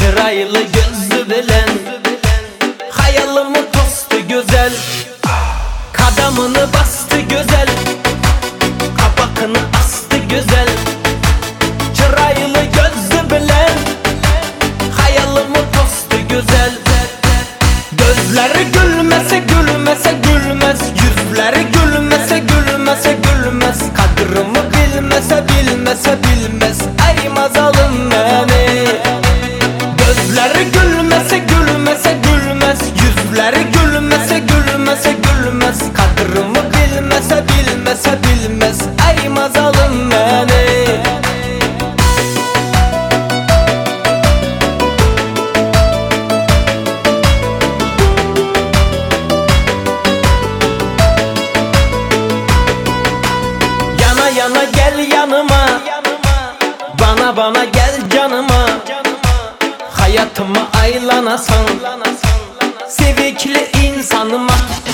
çıraylı gözü bilen hayalımı tostu güzel. Kadamını bastı güzel, kapakını astı güzel. Çıraylı gözü bilen hayalımı tostu güzel. Gözleri gülmese gülmese gülmez, yüzleri gülmese gülmese gülmez. Kadrımı bilmese bilmese bilmez, ay mazalım beni. Gözleri gülmese gülmese gülmez, yüzleri gülmese gülmese gülmez. Kadrımı bilmese bilmese bilmez, ay mazalım beni. Yana gel yanıma, bana gel canıma. Hayatıma aylanasan, sevikli insanıma.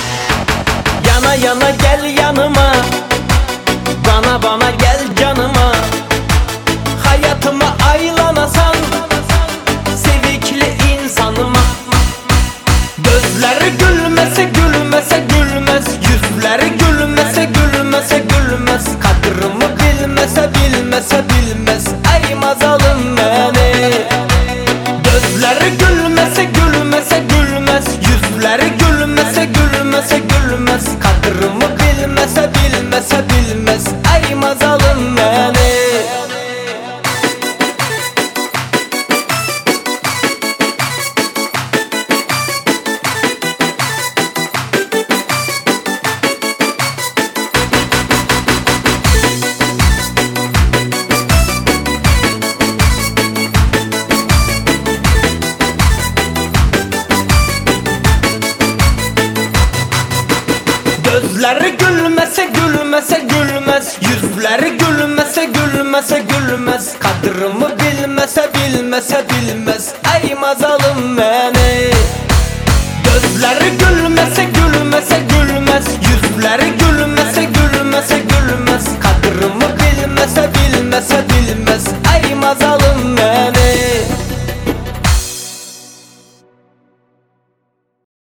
Yana gel yanıma, bana gel canıma. Hayatıma aylanasan, sevikli insanıma. Gözleri gülmese gülmese gülmez, yüzleri gülmese gülmese gülmez. Kadrımı bilmese bilmese bilmez, ay mazalım beni. Gözleri gülmese gülmese gülmez, yüzleri gülmese gülmese gülmez. Kadrımı bilmese bilmese bilmez, ay mazalım beni. Gözleri gülmese gülmese gülmez, yüzleri gülmese gülmese gülmez. Kadrımı bilmese bilmese bilmez, ay mazalım beni. Gözleri gülmese gülmese gülmez, yüzleri